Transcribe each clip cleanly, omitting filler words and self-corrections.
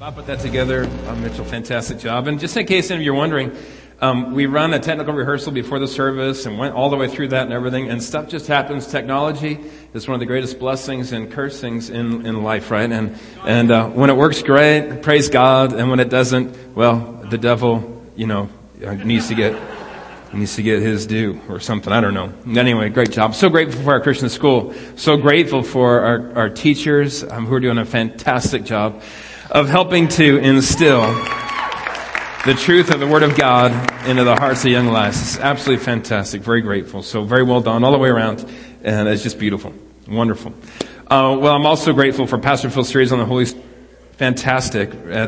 Bob put that together. Mitchell, fantastic job. And just in case any of you are wondering, we run a technical rehearsal before the service and went all the way through that and everything, and stuff just happens. Technology is one of the greatest blessings and cursings in life, right? And when it works, great, praise God. And when it doesn't, well, the devil, needs to get his due or something. I don't know. Anyway, great job. So grateful for our Christian school. So grateful for our teachers who are doing a fantastic job of helping to instill the truth of the Word of God into the hearts of young lives. It's absolutely fantastic. Very grateful. So very well done all the way around. And it's just beautiful. Wonderful. Well, I'm also grateful for Pastor Phil's series on the Holy Spirit. Fantastic.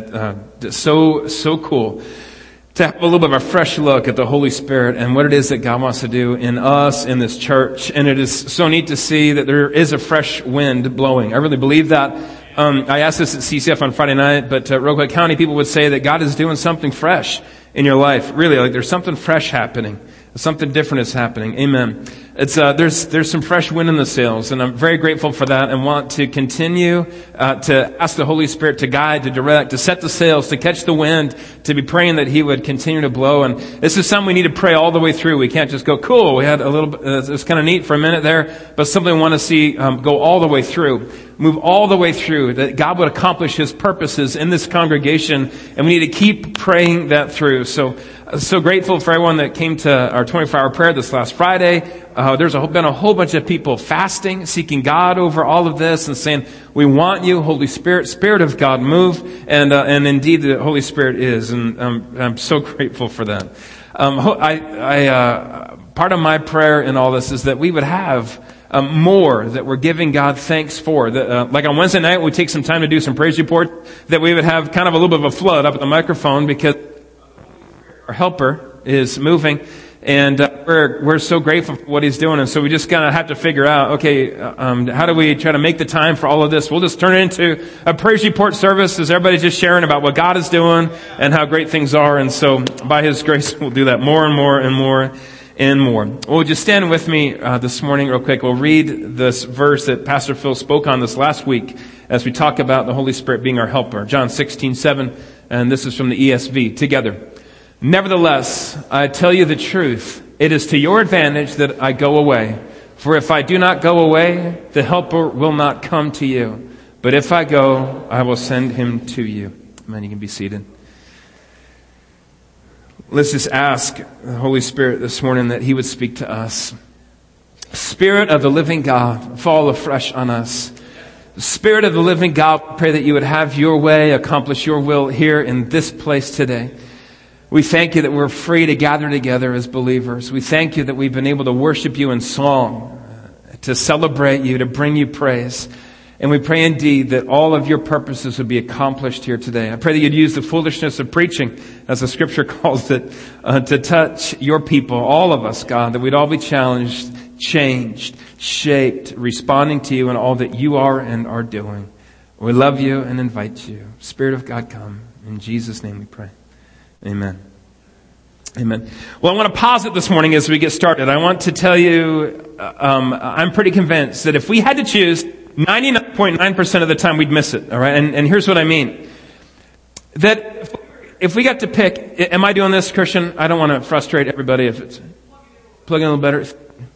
So cool to have a little bit of a fresh look at the Holy Spirit and what it is that God wants to do in us, in this church. And it is so neat to see that there is a fresh wind blowing. I really believe that. I asked this at CCF on Friday night, but Rockaway County people would say that God is doing something fresh in your life. Really, like there's something fresh happening. Something different is happening. Amen. It's there's some fresh wind in the sails, and I'm very grateful for that, and want to continue to ask the Holy Spirit to guide, to direct, to set the sails, to catch the wind, to be praying that He would continue to blow. And this is something we need to pray all the way through. We can't just go, cool, we had a little bit, it's kind of neat for a minute there, but something we want to see go all the way through. Move all the way through, that God would accomplish His purposes in this congregation, and we need to keep praying that through. So grateful for everyone that came to our 24-hour prayer this last Friday. There's been a whole bunch of people fasting, seeking God over all of this, and saying, we want you, Holy Spirit, Spirit of God, move. And indeed the Holy Spirit is, and I'm so grateful for that. Part of my prayer in all this is that we would have more that we're giving God thanks for. Like on Wednesday night, we take some time to do some praise report, that we would have kind of a little bit of a flood up at the microphone because our helper is moving, and we're so grateful for what He's doing. And so we just kind of have to figure out, okay, how do we try to make the time for all of this? We'll just turn it into a praise report service as everybody's just sharing about what God is doing and how great things are. And so by His grace, we'll do that more and more and more and more. Well, just stand with me this morning real quick. We'll read this verse that Pastor Phil spoke on this last week as we talk about the Holy Spirit being our helper. John 16:7, and this is from the ESV. Together. Nevertheless, I tell you the truth. It is to your advantage that I go away. For if I do not go away, the Helper will not come to you. But if I go, I will send Him to you. Amen. You can be seated. Let's just ask the Holy Spirit this morning that He would speak to us. Spirit of the living God, fall afresh on us. Spirit of the living God, pray that you would have your way, accomplish your will here in this place today. We thank you that we're free to gather together as believers. We thank you that we've been able to worship you in song, to celebrate you, to bring you praise. And we pray indeed that all of your purposes would be accomplished here today. I pray that you'd use the foolishness of preaching, as the scripture calls it, to touch your people, all of us, God, that we'd all be challenged, changed, shaped, responding to you in all that you are and are doing. We love you and invite you. Spirit of God, come. In Jesus' name we pray. Amen. Amen. Well, I want to pause it this morning as we get started. I want to tell you, I'm pretty convinced that if we had to choose, 99.9% of the time we'd miss it. All right. And here's what I mean. That if we got to pick, am I doing this, Christian? I don't want to frustrate everybody if it's plugging a little better.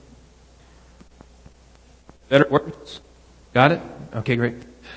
Better works? Got it? Okay, great.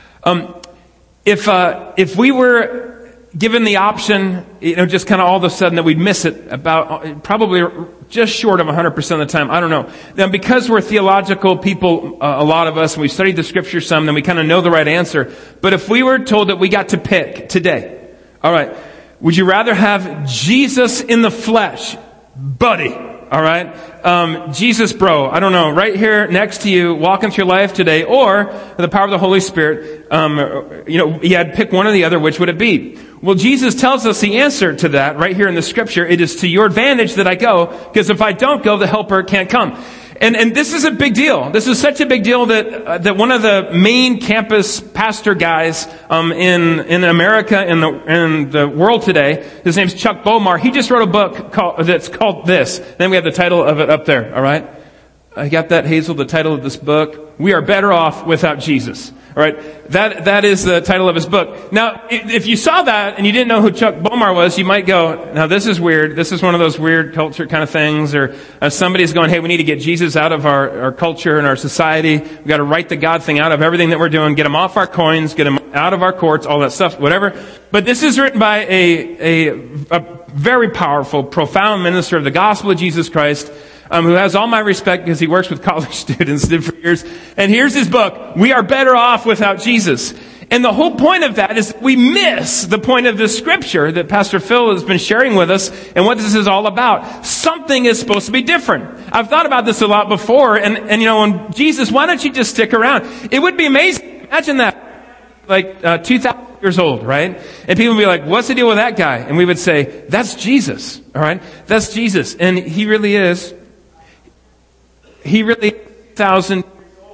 If we were given the option, just kind of all of a sudden that we'd miss it about probably just short of 100% of the time. I don't know. Now, because we're theological people, a lot of us, and we've studied the scripture some, then we kind of know the right answer. But if we were told that we got to pick today, all right, would you rather have Jesus in the flesh, buddy? All right. Jesus, bro, I don't know, right here next to you, walking through life today, or the power of the Holy Spirit, you had to pick one or the other, which would it be? Well, Jesus tells us the answer to that right here in the scripture. It is to your advantage that I go, because if I don't go, the helper can't come. And this is a big deal. This is such a big deal that one of the main campus pastor guys in America, in the world today, his name's Chuck Bomar. He just wrote a book that's called this. Then we have the title of it up there. All right, I got that, Hazel. The title of this book: We Are Better Off Without Jesus. All right, that is the title of his book. Now, if you saw that and you didn't know who Chuck Bomar was, you might go, now this is weird. This is one of those weird culture kind of things. Or somebody's going, hey, we need to get Jesus out of our culture and our society. We've got to write the God thing out of everything that we're doing, get him off our coins, get him out of our courts, all that stuff, whatever. But this is written by a very powerful, profound minister of the gospel of Jesus Christ, who has all my respect because he works with college students, did for years. And here's his book, We Are Better Off Without Jesus. And the whole point of that is we miss the point of this scripture that Pastor Phil has been sharing with us and what this is all about. Something is supposed to be different. I've thought about this a lot before, and when Jesus, why don't you just stick around? It would be amazing. Imagine that. Like 2,000 years old, right? And people would be like, what's the deal with that guy? And we would say, that's Jesus, all right? That's Jesus. And he really is. He really is 1,000.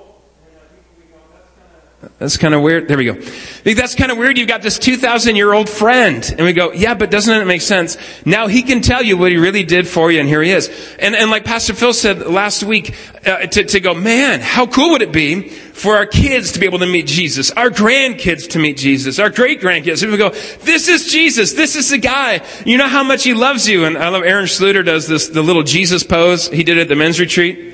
That's kind of weird. There we go. That's kind of weird. You've got this 2,000-year-old friend. And we go, yeah, but doesn't it make sense? Now he can tell you what he really did for you, and here he is. And like Pastor Phil said last week, to go, man, how cool would it be for our kids to be able to meet Jesus, our grandkids to meet Jesus, our great-grandkids. And we go, this is Jesus. This is the guy. You know how much he loves you. And I love Aaron Schluter does the little Jesus pose. He did it at the men's retreat.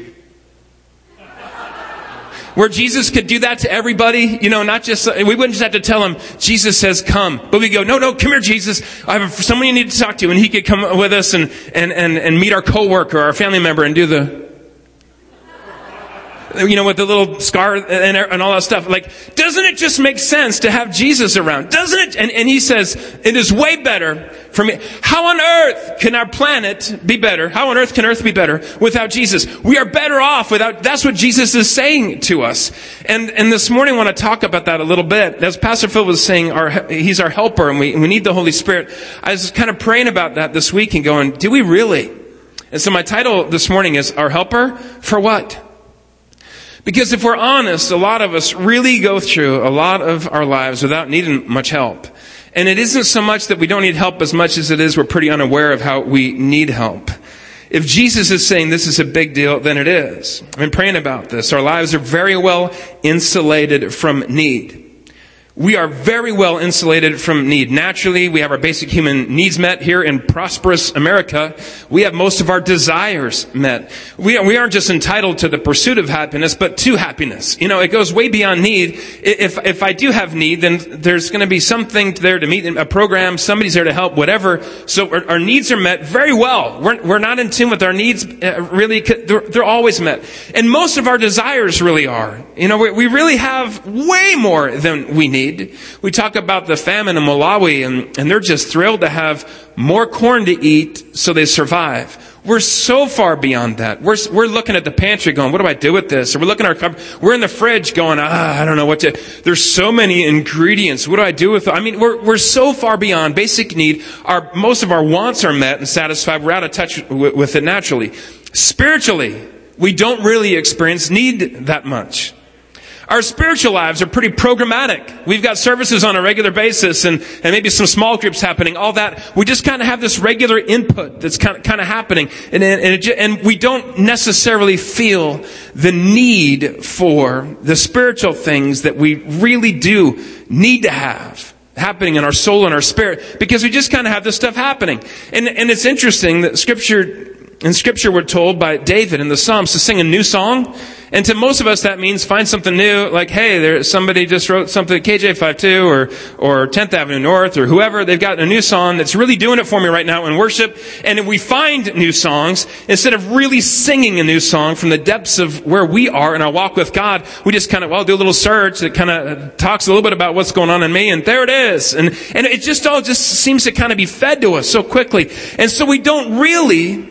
Where Jesus could do that to everybody, not just, we wouldn't just have to tell him, Jesus says come. But we go, no, come here, Jesus. I have someone you need to talk to. And he could come with us and meet our coworker, our family member, and do with the little scar and all that stuff. Like, doesn't it just make sense to have Jesus around? Doesn't it? And he says, it is way better for me. How on earth can our planet be better? How on earth can Earth be better without Jesus? We are better off without, that's what Jesus is saying to us. And this morning I want to talk about that a little bit. As Pastor Phil was saying, he's our helper and we need the Holy Spirit. I was kind of praying about that this week and going, do we really? And so my title this morning is, Our Helper for What? Because if we're honest, a lot of us really go through a lot of our lives without needing much help. And it isn't so much that we don't need help as much as it is we're pretty unaware of how we need help. If Jesus is saying this is a big deal, then it is. I've been praying about this. Our lives are very well insulated from need. We are very well insulated from need. Naturally, we have our basic human needs met here in prosperous America. We have most of our desires met. We aren't just entitled to the pursuit of happiness, but to happiness. It goes way beyond need. If I do have need, then there's going to be something there to meet, a program, somebody's there to help, whatever. So our needs are met very well. We're not in tune with our needs, really. They're always met. And most of our desires really are. We really have way more than we need. We talk about the famine in Malawi, and they're just thrilled to have more corn to eat so they survive. We're so far beyond that. We're looking at the pantry going, what do I do with this? Or we're looking at our cupboard. We're in the fridge going, I don't know what to, there's so many ingredients. What do I do with it? We're so far beyond basic need. Most of our wants are met and satisfied. We're out of touch with it naturally. Spiritually, we don't really experience need that much. Our spiritual lives are pretty programmatic. We've got services on a regular basis and maybe some small groups happening, all that. We just kind of have this regular input that's kind of happening. And we don't necessarily feel the need for the spiritual things that we really do need to have happening in our soul and our spirit, because we just kind of have this stuff happening. And it's interesting that in Scripture we're told by David in the Psalms to sing a new song. And to most of us that means find something new, like, hey, somebody just wrote something at KJ52 or 10th Avenue North or whoever. They've got a new song that's really doing it for me right now in worship. And if we find new songs, instead of really singing a new song from the depths of where we are in our walk with God, we just kind of, do a little search that kind of talks a little bit about what's going on in me, and there it is. And it just all seems to kind of be fed to us so quickly. And so we don't really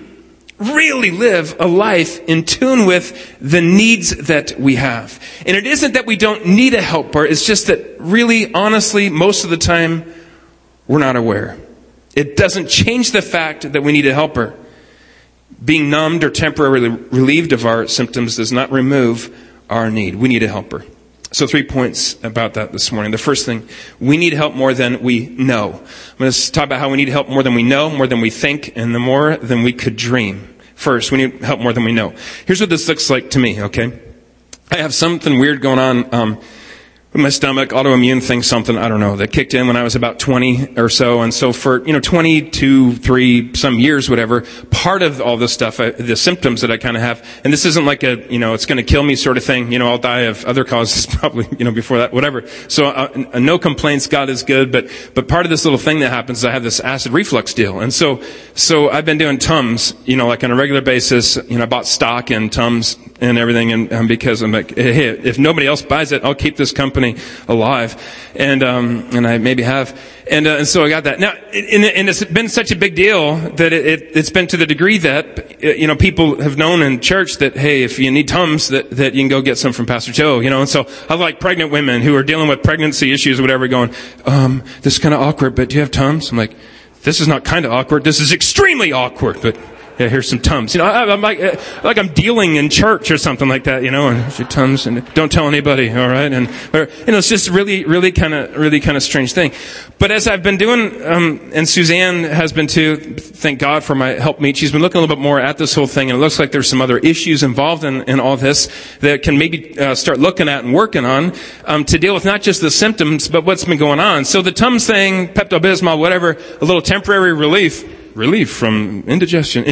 live a life in tune with the needs that we have. And it isn't that we don't need a helper. It's just that really, honestly, most of the time, we're not aware. It doesn't change the fact that we need a helper. Being numbed or temporarily relieved of our symptoms does not remove our need. We need a helper. So 3 points about that this morning. The first thing, we need help more than we know. I'm going to talk about how we need help more than we know, more than we think, and more than we could dream. First, we need help more than we know. Here's what this looks like to me, okay? I have something weird going on my stomach, autoimmune thing, something, I don't know, that kicked in when I was about 20 or so. And so for, 22, 3, some years, whatever, part of all this stuff, the symptoms that I kind of have, and this isn't like it's going to kill me sort of thing. I'll die of other causes probably, before that, whatever. So, no complaints. God is good. But part of this little thing that happens is I have this acid reflux deal. And so I've been doing Tums, like on a regular basis. I bought stock in Tums and everything. And because I'm like, hey, if nobody else buys it, I'll keep this company alive, and I maybe have, and so I got that now, and it's been such a big deal that it's been to the degree that people have known in church that, hey, if you need Tums, that you can go get some from Pastor Joe, and so I like pregnant women who are dealing with pregnancy issues or whatever, going, this is kind of awkward, but do you have Tums? I'm like, this is not kind of awkward, this is extremely awkward, but yeah, here's some Tums. I'm like I'm dealing in church or something like that, and here's your Tums, and don't tell anybody, all right? And it's just really kind of strange thing. But as I've been doing, and Suzanne has been too, thank God for my helpmeet, she's been looking a little bit more at this whole thing, and it looks like there's some other issues involved in all this that can maybe start looking at and working on to deal with not just the symptoms, but what's been going on. So the Tums thing, Pepto-Bismol, whatever, a little temporary relief from indigestion,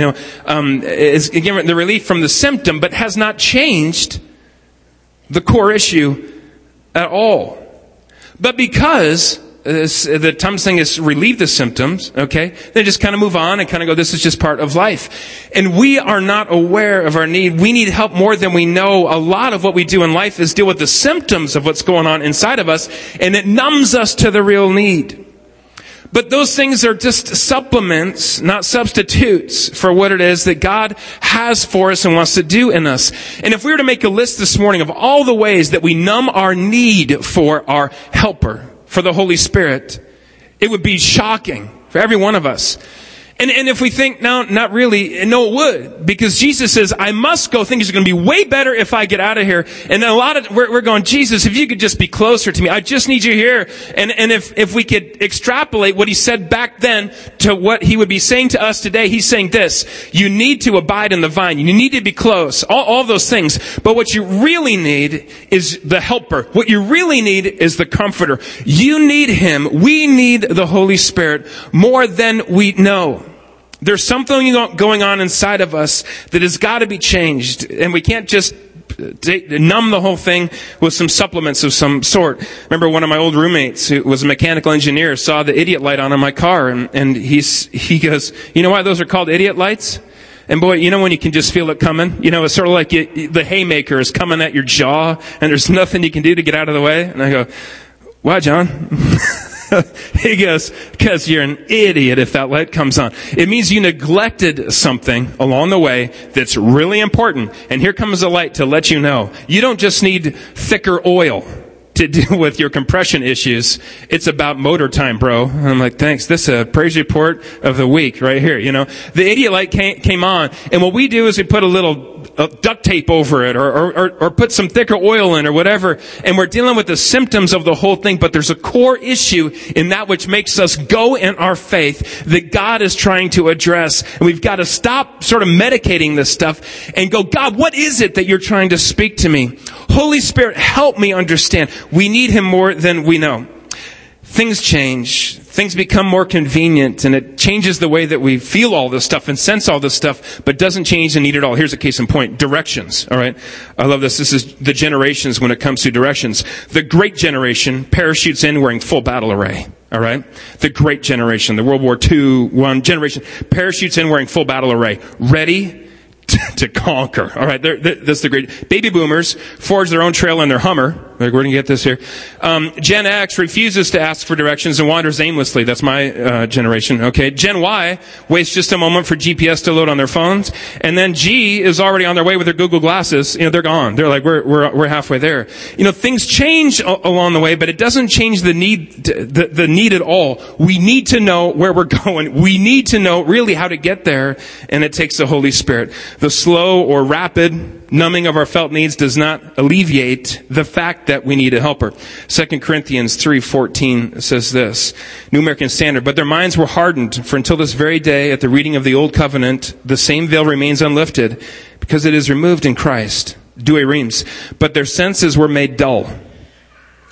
is again the relief from the symptom, but has not changed the core issue at all. But because the Tums thing has relieved the symptoms, okay, they just kind of move on and kind of go, this is just part of life. And we are not aware of our need. We need help more than we know. A lot of what we do in life is deal with the symptoms of what's going on inside of us, and it numbs us to the real need. But those things are just supplements, not substitutes for what it is that God has for us and wants to do in us. And if we were to make a list this morning of all the ways that we numb our need for our helper, for the Holy Spirit, it would be shocking for every one of us. And if we think, no, not really, no, it would. Because Jesus says, I must go. Things are going to be way better if I get out of here. And we're going, Jesus, if you could just be closer to me. I just need you here. And if we could extrapolate what he said back then to what he would be saying to us today, he's saying this: you need to abide in the vine. You need to be close. All those things. But what you really need is the helper. What you really need is the comforter. You need him. We need the Holy Spirit more than we know. There's something going on inside of us that has got to be changed. And we can't just numb the whole thing with some supplements of some sort. Remember one of my old roommates who was a mechanical engineer saw the idiot light on my car. And he goes, you know why those are called idiot lights? And boy, when you can just feel it coming? it's sort of like the haymaker is coming at your jaw and there's nothing you can do to get out of the way. And I go, why, John? He goes, because you're an idiot if that light comes on. It means you neglected something along the way that's really important. And here comes a light to let you know. You don't just need thicker oil to deal with your compression issues. It's about motor time, bro. And I'm like, thanks. This is a praise report of the week right here. The idiot light came on. And what we do is we put a little duct tape over it or put some thicker oil in or whatever. And we're dealing with the symptoms of the whole thing. But there's a core issue in that which makes us go in our faith that God is trying to address. And we've got to stop sort of medicating this stuff and go, God, what is it that you're trying to speak to me? Holy Spirit, help me understand. We need him more than we know. Things change. Things become more convenient, and it changes the way that we feel all this stuff and sense all this stuff, but doesn't change the need at all. Here's a case in point. Directions. All right. I love this. This is the generations when it comes to directions. The great generation parachutes in wearing full battle array. All right. The great generation, the World War II generation parachutes in wearing full battle array. Ready to conquer. All right. That's the great. Baby boomers forge their own trail in their Hummer. We're going to get this here. Gen X refuses to ask for directions and wanders aimlessly. That's my generation. Okay. Gen Y waits just a moment for GPS to load on their phones, and then G is already on their way with their Google glasses. They're gone. They're like, we're halfway there. Things change along the way, but it doesn't change the need the need at all. We need to know where we're going. We need to know really how to get there, and it takes the Holy Spirit. The slow or rapid numbing of our felt needs does not alleviate the fact that we need a helper. 2 Corinthians 3:14 says this, New American Standard, but their minds were hardened, for until this very day at the reading of the Old Covenant, the same veil remains unlifted, because it is removed in Christ. Douay Rheims. But their senses were made dull.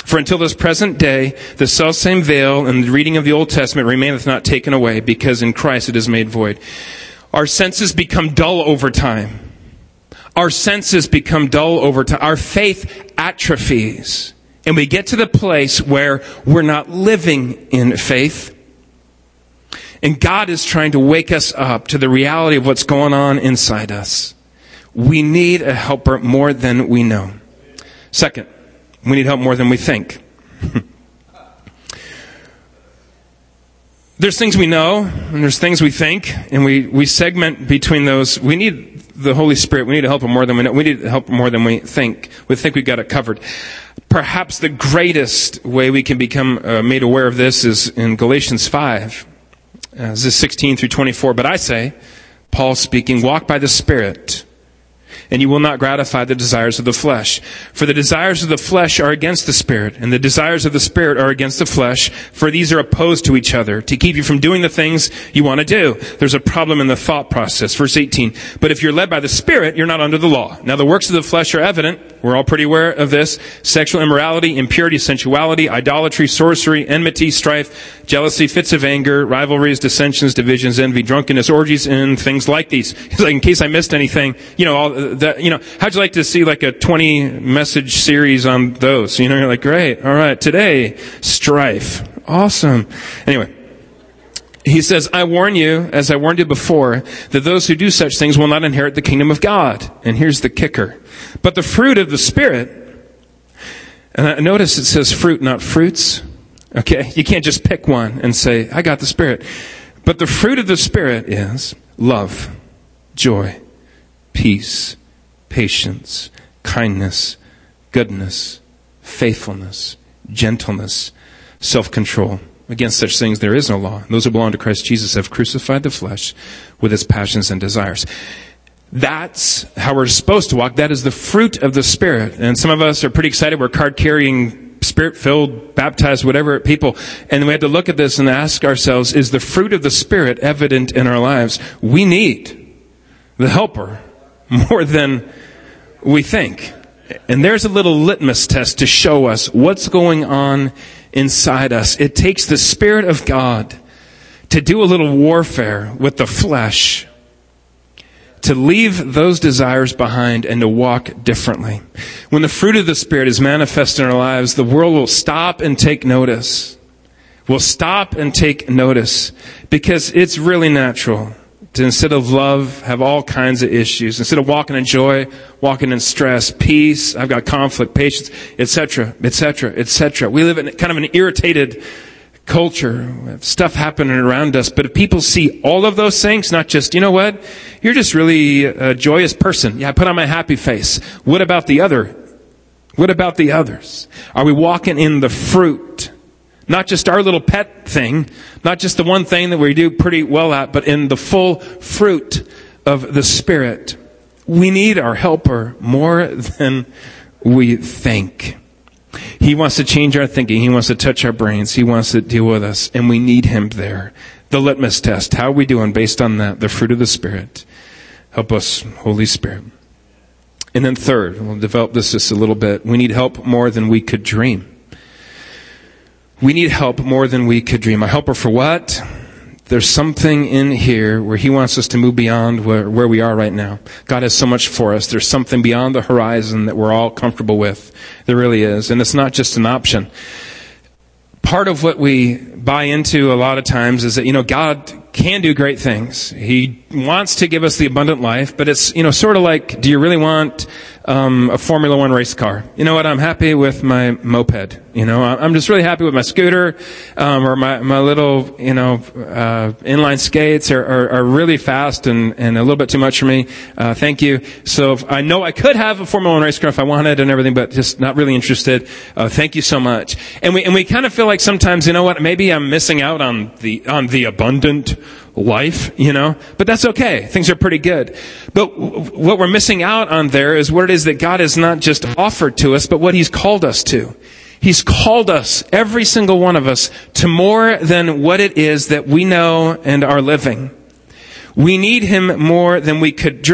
For until this present day, the selfsame veil and the reading of the Old Testament remaineth not taken away, because in Christ it is made void. Our senses become dull over time. Our senses become dull over time. Our faith atrophies. And we get to the place where we're not living in faith. And God is trying to wake us up to the reality of what's going on inside us. We need a helper more than we know. Second, we need help more than we think. There's things we know, and there's things we think, and we segment between those. We need the Holy Spirit. We need help more than we know. We need help more than we think. We think we've got it covered. Perhaps the greatest way we can become made aware of this is in Galatians 5. This is 16 through 24. But I say, Paul speaking, walk by the Spirit, and you will not gratify the desires of the flesh. For the desires of the flesh are against the Spirit, and the desires of the Spirit are against the flesh, for these are opposed to each other, to keep you from doing the things you want to do. There's a problem in the thought process. Verse 18, but if you're led by the Spirit, you're not under the law. Now the works of the flesh are evident. We're all pretty aware of this. Sexual immorality, impurity, sensuality, idolatry, sorcery, enmity, strife, jealousy, fits of anger, rivalries, dissensions, divisions, envy, drunkenness, orgies, and things like these. Like, in case I missed anything, how'd you like to see like a 20 message series on those? You're like, great. All right. Today, strife. Awesome. Anyway. He says, I warn you, as I warned you before, that those who do such things will not inherit the kingdom of God. And here's the kicker. But the fruit of the Spirit, and notice it says fruit, not fruits. Okay? You can't just pick one and say, I got the Spirit. But the fruit of the Spirit is love, joy, peace, patience, kindness, goodness, faithfulness, gentleness, self-control. Against such things there is no law. Those who belong to Christ Jesus have crucified the flesh with its passions and desires. That's how we're supposed to walk. That is the fruit of the Spirit. And some of us are pretty excited. We're card-carrying, Spirit-filled, baptized, whatever people. And we have to look at this and ask ourselves, is the fruit of the Spirit evident in our lives? We need the helper more than we think. And there's a little litmus test to show us what's going on inside us. It takes the Spirit of God to do a little warfare with the flesh, to leave those desires behind and to walk differently. When the fruit of the Spirit is manifest in our lives, the world will stop and take notice. We'll stop and take notice because it's really natural to, instead of love, have all kinds of issues. Instead of walking in joy, walking in stress, peace, I've got conflict, patience, etc., etc., etc. We live in kind of an irritated culture. We have stuff happening around us. But if people see all of those things, not just, you know what, you're just really a joyous person. Yeah, I put on my happy face. What about the other? What about the others? Are we walking in the fruit? Not just our little pet thing, not just the one thing that we do pretty well at, but in the full fruit of the Spirit. We need our helper more than we think. He wants to change our thinking. He wants to touch our brains. He wants to deal with us, and we need Him there. The litmus test. How are we doing based on that? The fruit of the Spirit. Help us, Holy Spirit. And then third, we'll develop this just a little bit. We need help more than we could dream. We need help more than we could dream. A helper for what? There's something in here where He wants us to move beyond where we are right now. God has so much for us. There's something beyond the horizon that we're all comfortable with. There really is. And it's not just an option. Part of what we buy into a lot of times is that, God can do great things. He wants to give us the abundant life, but it's, sort of like, do you really want a Formula One race car? You know what? I'm happy with my moped. I'm just really happy with my scooter, or my little, inline skates are really fast and a little bit too much for me. Thank you. So I know I could have a Formula One race car if I wanted and everything, but just not really interested. Thank you so much. And we kind of feel like sometimes, maybe I'm missing out on the abundant life, but that's okay. Things are pretty good. But what we're missing out on there is what it is that God has not just offered to us, but what He's called us to. He's called us, every single one of us, to more than what it is that we know and are living. We need Him more than we could dream.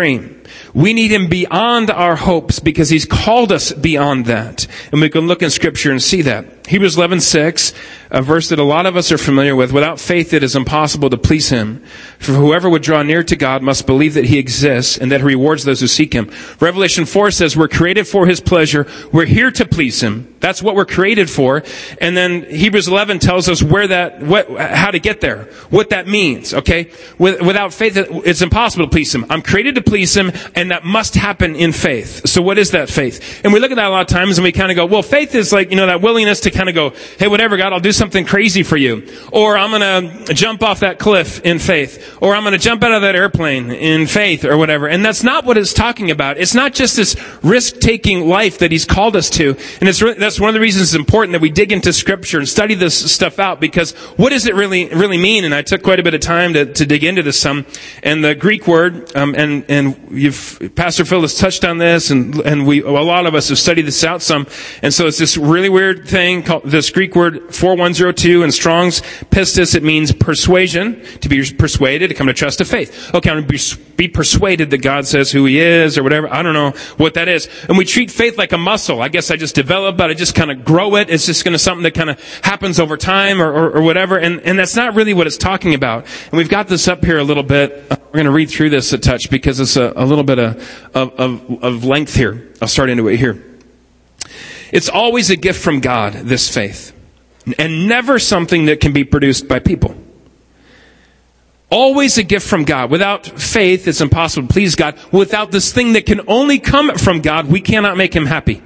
We need Him beyond our hopes because He's called us beyond that. And we can look in Scripture and see that. Hebrews 11:6, a verse that a lot of us are familiar with. Without faith it is impossible to please Him. For whoever would draw near to God must believe that He exists and that He rewards those who seek Him. Revelation 4 says we're created for His pleasure. We're here to please Him. That's what we're created for. And then Hebrews 11 tells us how to get there. What that means, okay? Without faith it's impossible to please Him. I'm created to please Him, and that must happen in faith. So what is that faith? And we look at that a lot of times and we kind of go, well, faith is like, that willingness to kind of go, hey, whatever, God, I'll do something crazy for you. Or I'm going to jump off that cliff in faith. Or I'm going to jump out of that airplane in faith or whatever. And that's not what it's talking about. It's not just this risk-taking life that He's called us to. And that's one of the reasons it's important that we dig into Scripture and study this stuff out, because what does it really mean? And I took quite a bit of time to dig into this some. And the Greek word, Pastor Phil has touched on this, and a lot of us have studied this out some. And so it's this really weird thing called this Greek word 4102 in Strong's pistis. It means persuasion, to be persuaded, to come to trust of faith. Okay, I'm going to be persuaded that God says who He is or whatever. I don't know what that is. And we treat faith like a muscle. I guess I just develop, but I just kind of grow it. It's just going to something that kind of happens over time or whatever. And that's not really what it's talking about. And we've got this up here a little bit. We're going to read through this a touch because it's a little bit of length here. I'll start into it here. It's always a gift from God, this faith, and never something that can be produced by people. Always a gift from God. Without faith, it's impossible to please God. Without this thing that can only come from God, we cannot make Him happy.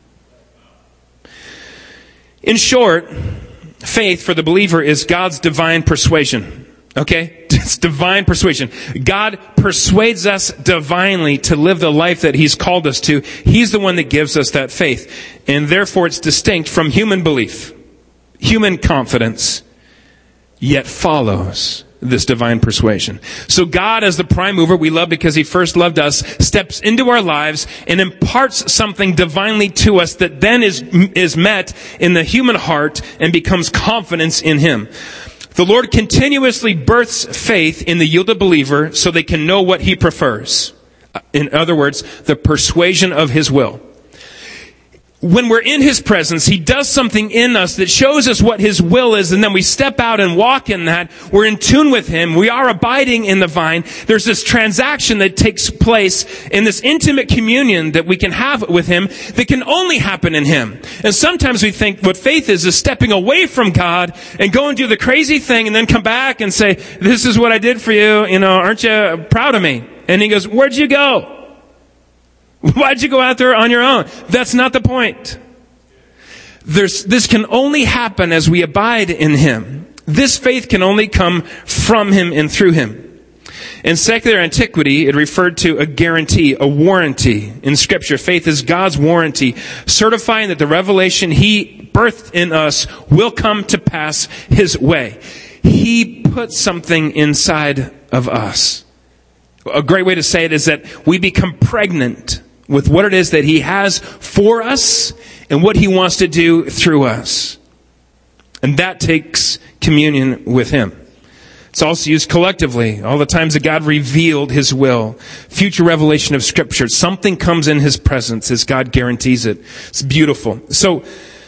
In short, faith for the believer is God's divine persuasion. Okay? It's divine persuasion. God persuades us divinely to live the life that He's called us to. He's the one that gives us that faith. And therefore it's distinct from human belief, human confidence, yet follows this divine persuasion. So God, as the prime mover, we love because He first loved us, steps into our lives and imparts something divinely to us that then is met in the human heart and becomes confidence in Him. The Lord continuously births faith in the yielded believer so they can know what He prefers. In other words, the persuasion of His will. When we're in His presence, He does something in us that shows us what His will is, and then we step out and walk in that. We're in tune with Him. We are abiding in the vine. There's this transaction that takes place in this intimate communion that we can have with Him that can only happen in Him. And sometimes we think what faith is stepping away from God and go and do the crazy thing and then come back and say, this is what I did for you. Aren't you proud of me? And He goes, where'd you go? Why'd you go out there on your own? That's not the point. This can only happen as we abide in Him. This faith can only come from Him and through Him. In secular antiquity, it referred to a guarantee, a warranty. In Scripture, faith is God's warranty, certifying that the revelation He birthed in us will come to pass His way. He put something inside of us. A great way to say it is that we become pregnant with what it is that He has for us and what He wants to do through us. And that takes communion with Him. It's also used collectively. All the times that God revealed His will. Future revelation of Scripture. Something comes in His presence as God guarantees it. It's beautiful. So,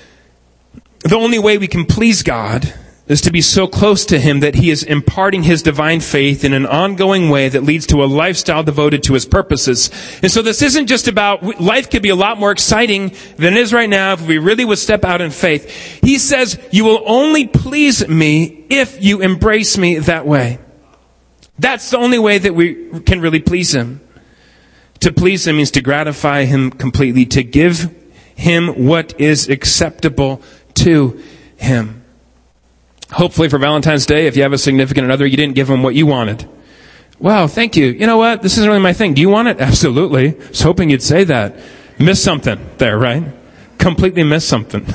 the only way we can please God is to be so close to Him that He is imparting His divine faith in an ongoing way that leads to a lifestyle devoted to His purposes. And so this isn't just about, life could be a lot more exciting than it is right now if we really would step out in faith. He says, you will only please me if you embrace me that way. That's the only way that we can really please Him. To please Him means to gratify Him completely, to give Him what is acceptable to Him. Hopefully for Valentine's Day, if you have a significant other, you didn't give them what you wanted. Wow, thank you. You know what? This isn't really my thing. Do you want it? Absolutely. I was hoping you'd say that. Missed something there, right? Completely missed something.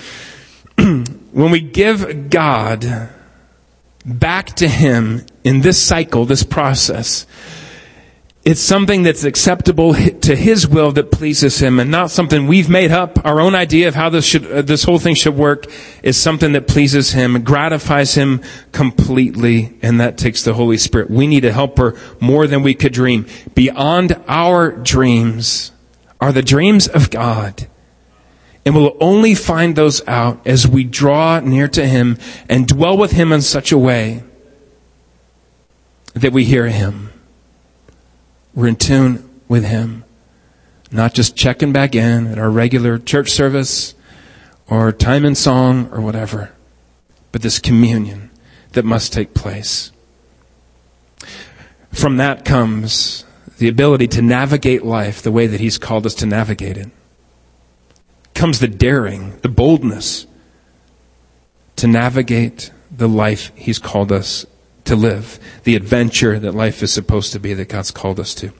When we give God back to Him in this cycle, this process, It's something that's acceptable to His will that pleases Him, and not something we've made up. Our own idea of how this whole thing should work is something that pleases Him, gratifies Him completely, and that takes the Holy Spirit. We need a helper more than we could dream. Beyond our dreams are the dreams of God. And we'll only find those out as we draw near to Him and dwell with Him in such a way that we hear Him. We're in tune with Him. Not just checking back in at our regular church service or time in song or whatever, but this communion that must take place. From that comes the ability to navigate life the way that He's called us to navigate it. Comes the daring, the boldness to navigate the life He's called us to live, the adventure that life is supposed to be, that God's called us to.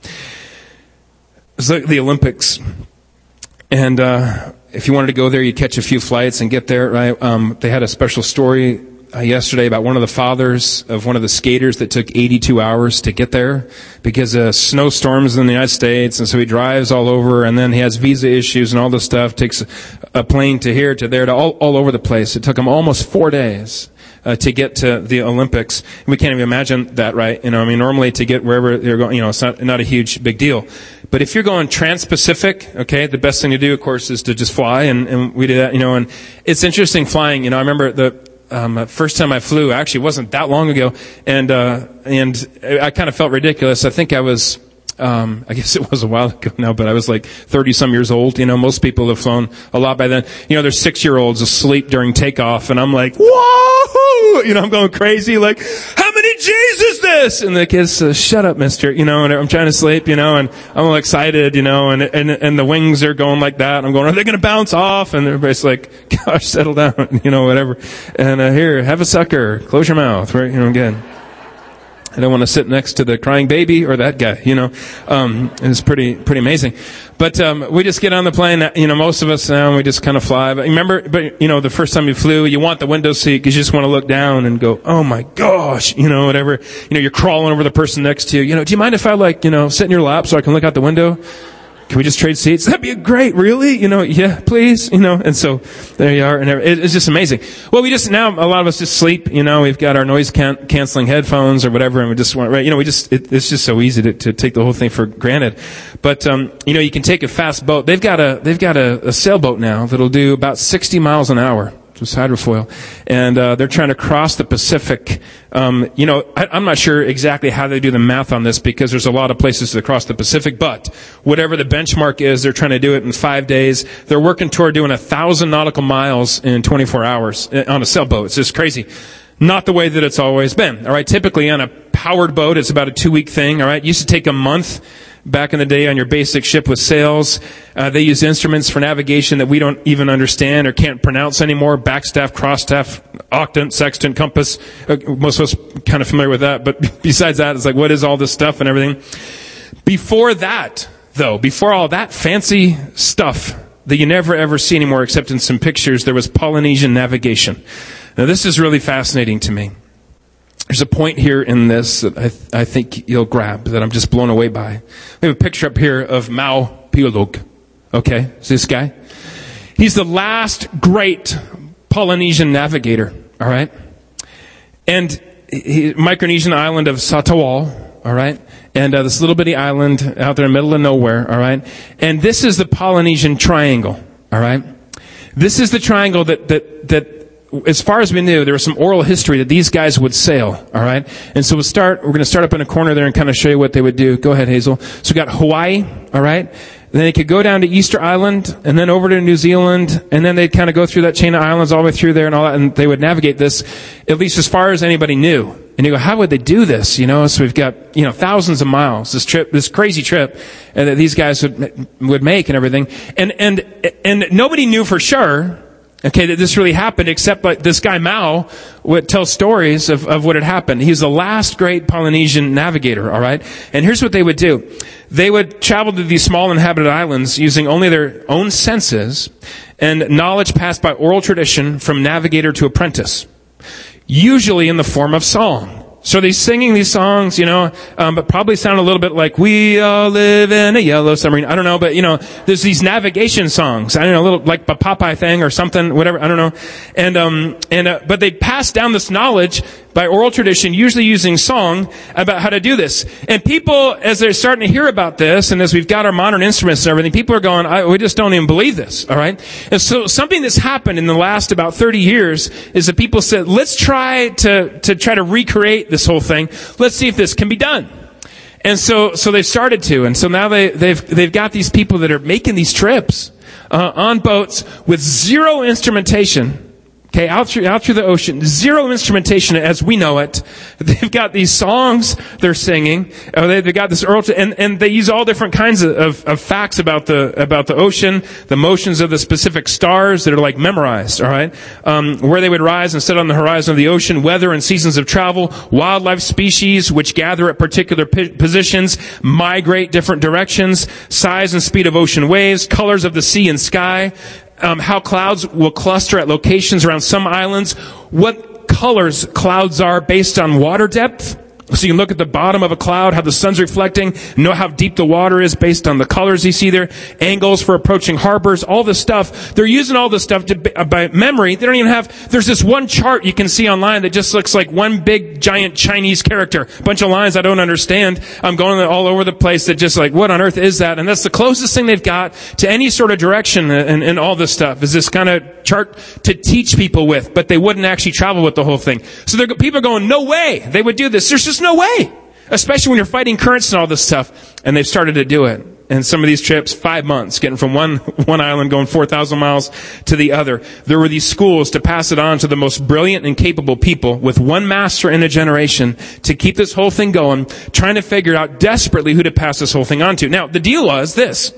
It's like the Olympics, and if you wanted to go there, you'd catch a few flights and get there, right? They had a special story yesterday about one of the fathers of one of the skaters that took 82 hours to get there because of snowstorms in the United States, and so he drives all over, and then he has visa issues and all this stuff, takes a plane to here, to there, to all over the place. It took him almost 4 days to get to the Olympics. We can't even imagine that, right? Normally to get wherever you're going, it's not a huge big deal. But if you're going trans-Pacific, okay, the best thing to do, of course, is to just fly, and we do that, and it's interesting flying. I remember the first time I flew, actually, it wasn't that long ago, and I kind of felt ridiculous. I think I was, I guess it was a while ago now, but I was like 30-some years old. Most people have flown a lot by then. There's 6-year-olds asleep during takeoff, and I'm like, whoa! I'm going crazy, like, how many G's is this? And the kids say, shut up, mister, and I'm trying to sleep, and I'm all excited, and the wings are going like that. I'm going, are they going to bounce off? And everybody's like, gosh, settle down, whatever. And here, have a sucker, close your mouth, right? Again. I don't want to sit next to the crying baby or that guy, It's pretty amazing. But, we just get on the plane, most of us now, we just kind of fly. But remember, the first time you flew, you want the window seat because you just want to look down and go, oh my gosh, whatever. You're crawling over the person next to you. Do you mind if I sit in your lap so I can look out the window? Can we just trade seats? That'd be great, really? Yeah, please, and so there you are. And it's just amazing. Well, now a lot of us just sleep, we've got our noise canceling headphones or whatever, and we just want, right? It's just so easy to take the whole thing for granted. But, you can take a fast boat. They've got a sailboat now that'll do about 60 miles an hour. Just hydrofoil. And, they're trying to cross the Pacific. I'm not sure exactly how they do the math on this because there's a lot of places to cross the Pacific, but whatever the benchmark is, they're trying to do it in 5 days. They're working toward doing 1,000 nautical miles in 24 hours on a sailboat. It's just crazy. Not the way that it's always been. All right. Typically on a powered boat, it's about a 2-week thing. All right. It used to take a month. Back in the day on your basic ship with sails, they use instruments for navigation that we don't even understand or can't pronounce anymore. Backstaff, crossstaff, octant, sextant, compass. Most of us kind of familiar with that. But besides that, it's like, what is all this stuff and everything? Before that, though, before all that fancy stuff that you never ever see anymore except in some pictures, there was Polynesian navigation. Now this is really fascinating to me. There's a point here in this that I think you'll grab, that I'm just blown away by. We have a picture up here of Mau Pialug. Okay, is this guy? He's the last great Polynesian navigator, all right? And Micronesian island of Satawal, all right? And this little bitty island out there in the middle of nowhere, all right? And this is the Polynesian Triangle, all right? This is the triangle that as far as we knew, there was some oral history that these guys would sail, all right? And so we're going to start up in a corner there and kind of show you what they would do. Go ahead, Hazel. So we got Hawaii, all right? Then they could go down to Easter Island and then over to New Zealand, and then they'd kind of go through that chain of islands all the way through there and all that, and they would navigate this, at least as far as anybody knew. And you go, how would they do this? So we've got, thousands of miles, this crazy trip that these guys would make and everything. And nobody knew for sure, okay, that this really happened, except like this guy Mau would tell stories of what had happened. He was the last great Polynesian navigator, all right? And here's what they would do. They would travel to these small inhabited islands using only their own senses and knowledge passed by oral tradition from navigator to apprentice, usually in the form of song. So they're singing these songs, but probably sound a little bit like "We all live in a yellow submarine." I don't know, but there's these navigation songs. I don't know, a little like a Popeye thing or something, whatever. I don't know. But they pass down this knowledge by oral tradition, usually using song, about how to do this. And people, as they're starting to hear about this, and as we've got our modern instruments and everything, people are going, we just don't even believe this, all right? And so something that's happened in the last about 30 years is that people said, let's try to recreate this whole thing. Let's see if this can be done. And so they've started to, and so now they've got these people that are making these trips on boats with zero instrumentation. Okay, out through the ocean, zero instrumentation as we know it. They've got these songs they're singing. They've got this and they use all different kinds of facts about the ocean, the motions of the specific stars that are like memorized. All right, where they would rise and set on the horizon of the ocean, weather and seasons of travel, wildlife species which gather at particular positions, migrate different directions, size and speed of ocean waves, colors of the sea and sky. How clouds will cluster at locations around some islands, what colors clouds are based on water depth. So you can look at the bottom of a cloud, how the sun's reflecting, know how deep the water is based on the colors you see there, angles for approaching harbors, all this stuff. They're using all this stuff by memory. They don't even there's this one chart you can see online that just looks like one big giant Chinese character. A bunch of lines I don't understand. I'm going all over the place that just like, what on earth is that? And that's the closest thing they've got to any sort of direction and all this stuff is this kind of chart to teach people with, but they wouldn't actually travel with the whole thing. So people are going, no way they would do this. There's just no way. Especially when you're fighting currents and all this stuff. And they've started to do it. And some of these trips, 5 months, getting from one island, going 4,000 miles to the other. There were these schools to pass it on to the most brilliant and capable people with one master in a generation to keep this whole thing going, trying to figure out desperately who to pass this whole thing on to. Now, the deal was this.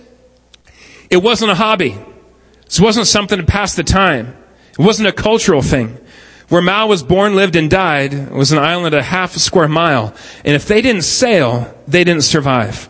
It wasn't a hobby. This wasn't something to pass the time. It wasn't a cultural thing. Where Mao was born, lived, and died was an island a half a square mile. And if they didn't sail, they didn't survive.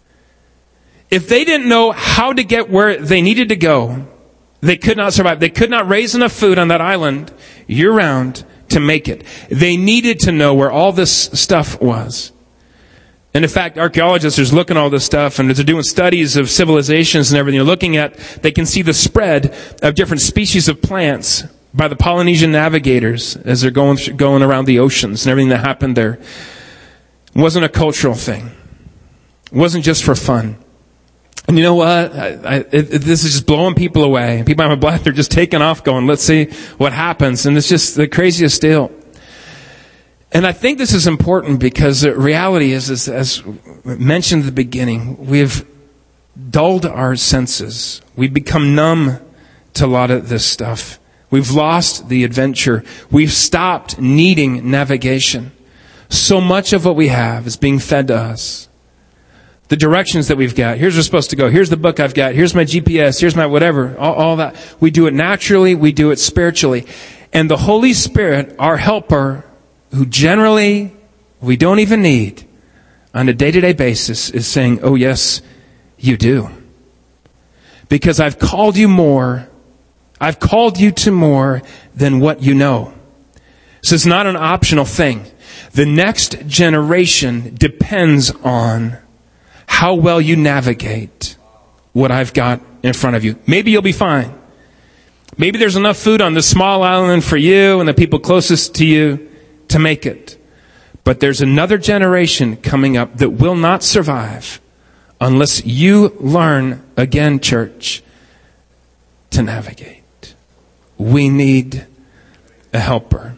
If they didn't know how to get where they needed to go, they could not survive. They could not raise enough food on that island year-round to make it. They needed to know where all this stuff was. And in fact, archaeologists are looking at all this stuff, and they're doing studies of civilizations and everything. They're looking at, they can see the spread of different species of plants by the Polynesian navigators as they're going around the oceans and everything that happened there. It wasn't a cultural thing. It wasn't just for fun. And you know what? This is just blowing people away. People I'm glad they're just taking off going, let's see what happens. And it's just the craziest deal. And I think this is important because the reality is as mentioned at the beginning, we've dulled our senses. We've become numb to a lot of this stuff. We've lost the adventure. We've stopped needing navigation. So much of what we have is being fed to us. The directions that we've got. Here's where we're supposed to go. Here's the book I've got. Here's my GPS. Here's my whatever. All that. We do it naturally. We do it spiritually. And the Holy Spirit, our helper, who generally we don't even need on a day-to-day basis, is saying, oh yes, you do. Because I've called you more. I've called you to more than what you know. So it's not an optional thing. The next generation depends on how well you navigate what I've got in front of you. Maybe you'll be fine. Maybe there's enough food on this small island for you and the people closest to you to make it. But there's another generation coming up that will not survive unless you learn again, church, to navigate. We need a helper.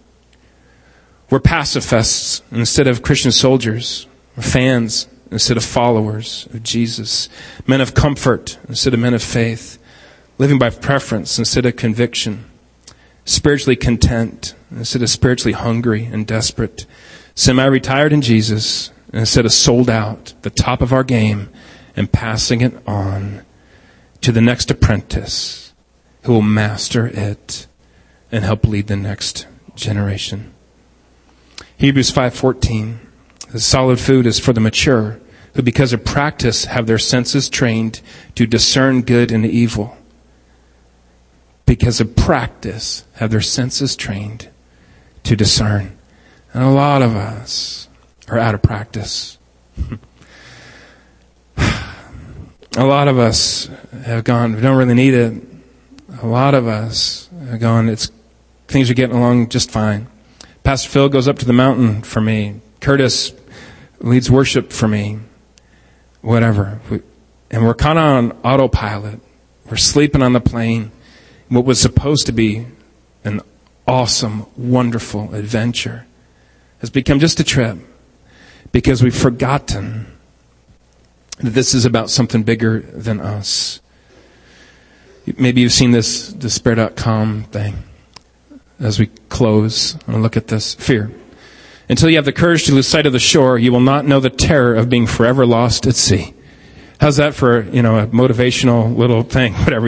We're pacifists instead of Christian soldiers. We're fans instead of followers of Jesus. Men of comfort instead of men of faith. Living by preference instead of conviction. Spiritually content instead of spiritually hungry and desperate. Semi-retired in Jesus instead of sold out, the top of our game, and passing it on to the next apprentice who will master it and help lead the next generation. Hebrews 5:14. The solid food is for the mature, who because of practice have their senses trained to discern good and evil. Because of practice have their senses trained to discern And a lot of us are out of practice. A lot of us have gone, we don't really need it. A lot of us have gone, things are getting along just fine. Pastor Phil goes up to the mountain for me. Curtis leads worship for me. Whatever. And we're kind of on autopilot. We're sleeping on the plane. What was supposed to be an awesome, wonderful adventure has become just a trip because we've forgotten that this is about something bigger than us. Maybe you've seen this despair.com thing. As we close, I'm going to look at this. Fear. Until you have the courage to lose sight of the shore, you will not know the terror of being forever lost at sea. How's that for, a motivational little thing, whatever,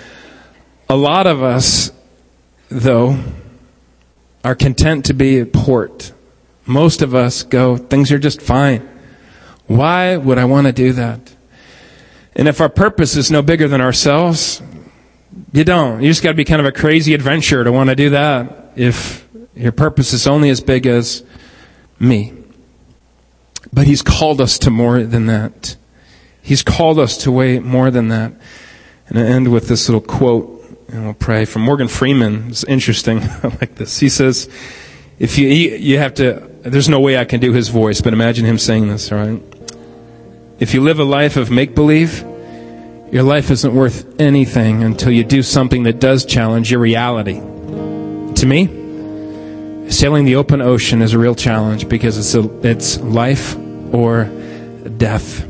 A lot of us, though, are content to be at port. Most of us go, things are just fine. Why would I want to do that? And if our purpose is no bigger than ourselves, you don't. You just got to be kind of a crazy adventurer to want to do that if your purpose is only as big as me. But He's called us to more than that. He's called us to way more than that. And I end with this little quote, and we'll pray, from Morgan Freeman. It's interesting. I like this. He says, if you have to, there's no way I can do his voice, but imagine him saying this, all right? If you live a life of make-believe, your life isn't worth anything until you do something that does challenge your reality. To me, sailing the open ocean is a real challenge because it's life or death.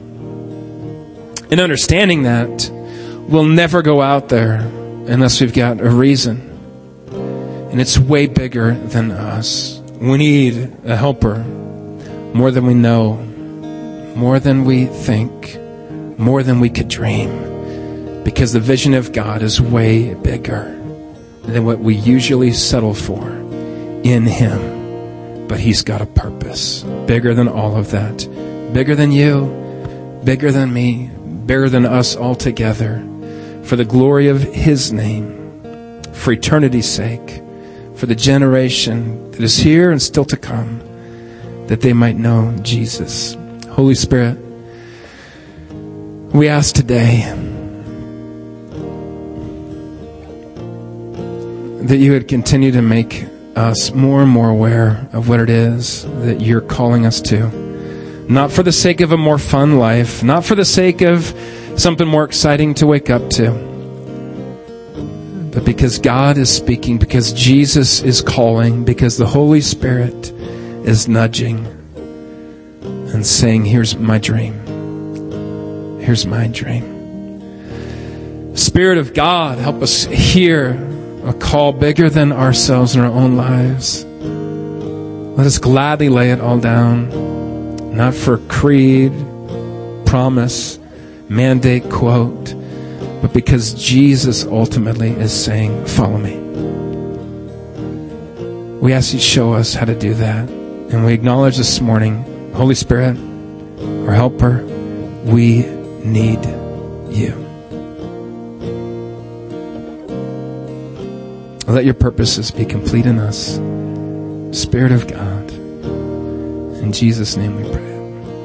And understanding that, we'll never go out there unless we've got a reason. And it's way bigger than us. We need a helper more than we know, more than we think, more than we could dream. Because the vision of God is way bigger than what we usually settle for in Him. But He's got a purpose bigger than all of that. Bigger than you, bigger than me, bigger than us all together. For the glory of His name, for eternity's sake, for the generation that is here and still to come, that they might know Jesus. Holy Spirit, we ask today that you would continue to make us more and more aware of what it is that you're calling us to. Not for the sake of a more fun life, not for the sake of something more exciting to wake up to, but because God is speaking, because Jesus is calling, because the Holy Spirit is nudging and saying, here's my dream. Here's my dream. Spirit of God, help us hear a call bigger than ourselves in our own lives. Let us gladly lay it all down, not for creed, promise, mandate, quote, but because Jesus ultimately is saying, follow me. We ask you to show us how to do that. And we acknowledge this morning, Holy Spirit, our helper, we need you. Let your purposes be complete in us. Spirit of God. In Jesus' name we pray.